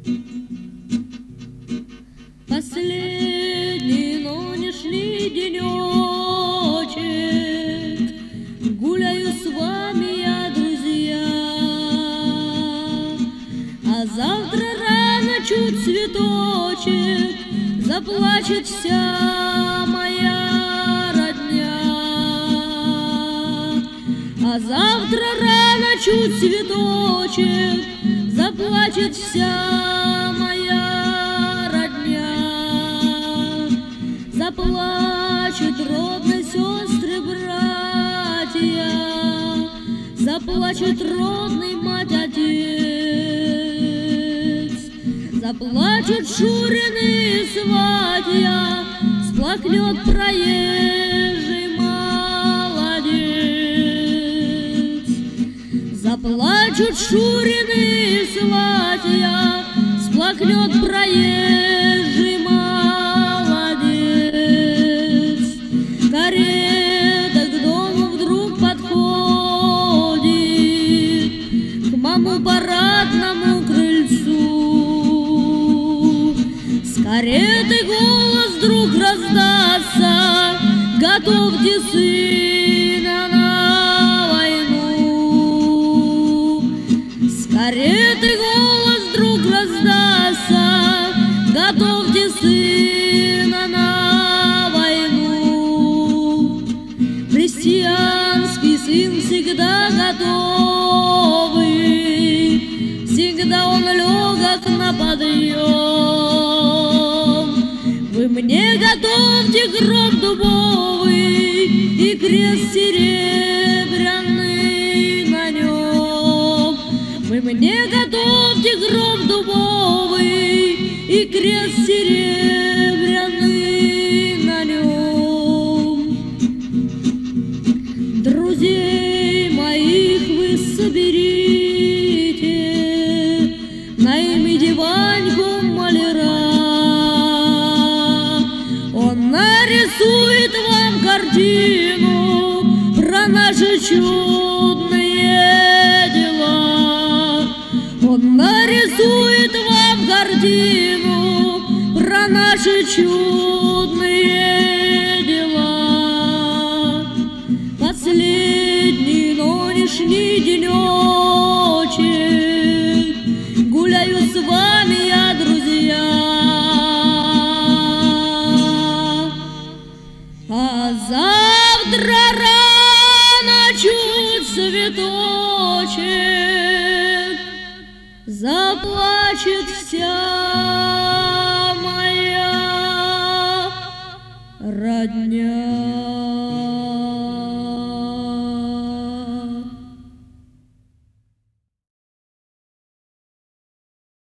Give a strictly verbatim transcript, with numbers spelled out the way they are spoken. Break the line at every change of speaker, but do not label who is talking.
Последний нынешний денечек гуляю с вами я, друзья, а завтра рано чуть цветочек заплачет вся моя родня. А завтра рано чуть цветочек заплачет вся моя родня. Заплачут родные сестры, братья, заплачет родный мать, отец, заплачут Шурины сватья, сплакнет проезжий молодец. Заплачут Шурины сватья, сплакнет проезжий молодец. Карета к дому вдруг подходит, к маму парадному крыльцу. С кареты голос вдруг раздастся: готовьте сына на войну. С кареты голос вдруг раздастся: готовьте сына на войну. Христианский сын всегда готовый, всегда он легок на подъем. Вы мне готовьте гроб дубовый и крест серебряный на нем. Вы мне готовьте гроб дубовый и крест серебряный на нем. Друзей моих вы соберите, наймите Ваньку маляра. Он нарисует вам картину про наши чудные дела. Он нарисует вам картину про наши чудные дела. Последний нынешний денечек гуляю с вами я, друзья, а завтра рано чуть цветочек заплачет вся моя родня.